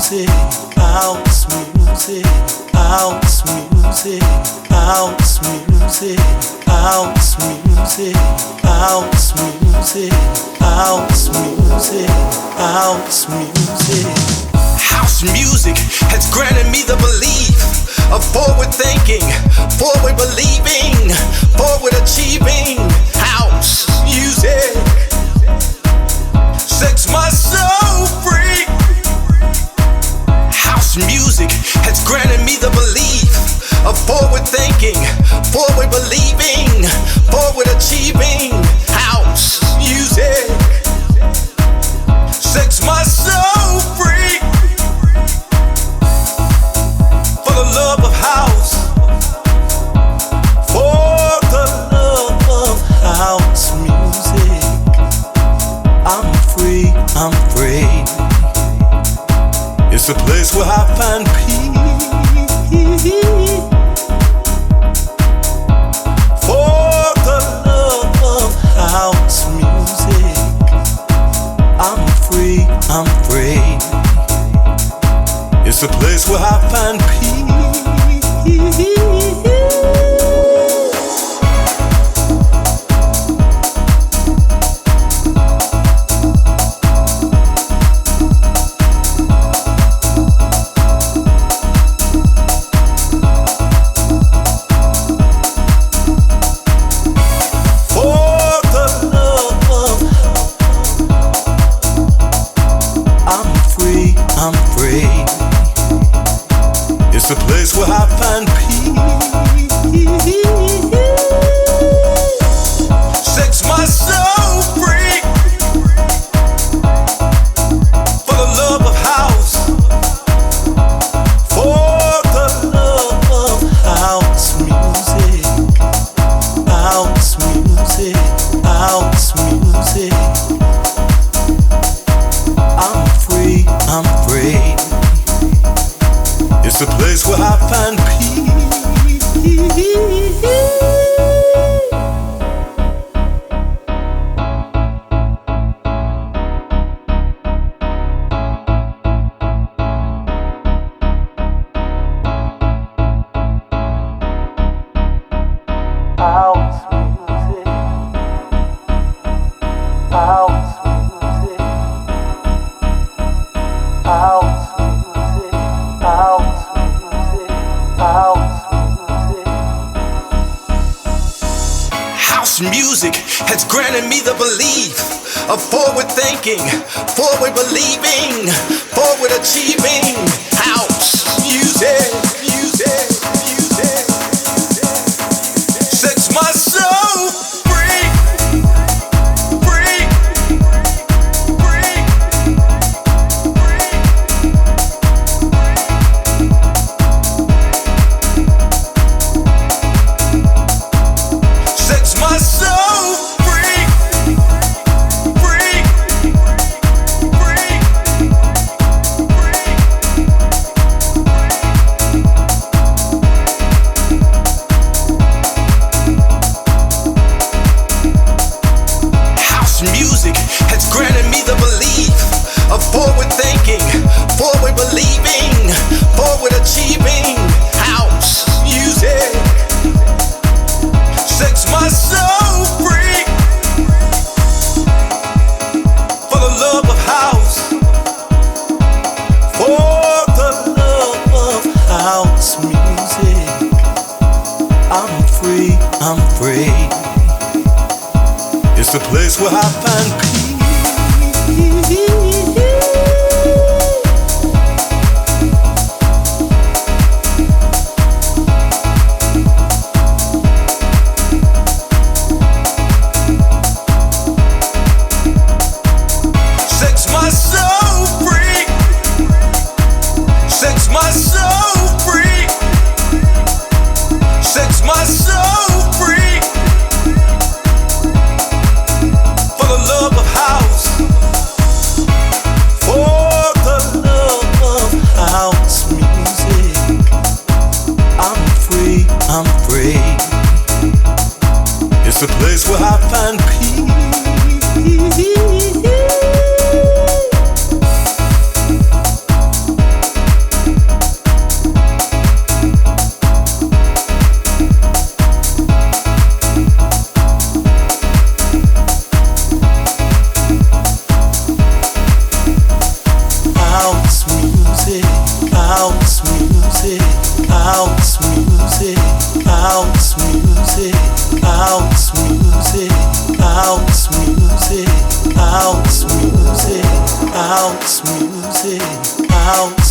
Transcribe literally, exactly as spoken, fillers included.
music, house music, house music, house music, house music, house music, house music, house music. House music has granted me the belief of forward thinking, forward believing, forward achieving. House music sets my soul free. House music has granted me the belief of forward thinking, forward believing, forward achieving. House music sets my soul free. For the love of house, for the love of house music, I'm free, I'm free. It's a place where I find peace. For the love of house music, I'm free, I'm free. It's a place where I find peace. It's a place where I find peace. sets my soul free. For the love of house, for the love of house music, house music, house music. I'm free, I'm free. It's a place where I find peace. House music, house music, house music, house music, house music. house music has granted me the belief of forward thinking, forward believing, forward achieving. House music, music, music, music sets my soul free, free, free, free. Sets my soul free, free, free, house music has granted me the belief of forward thinking, forward believing, forward achieving. House music sets my soul free. For the love of house, For the love of house music, I'm free, I'm free. It's the place where I find peace. sets my soul free, sets my soul free, sets my soul free. For the love of house. house music, house music, house music, house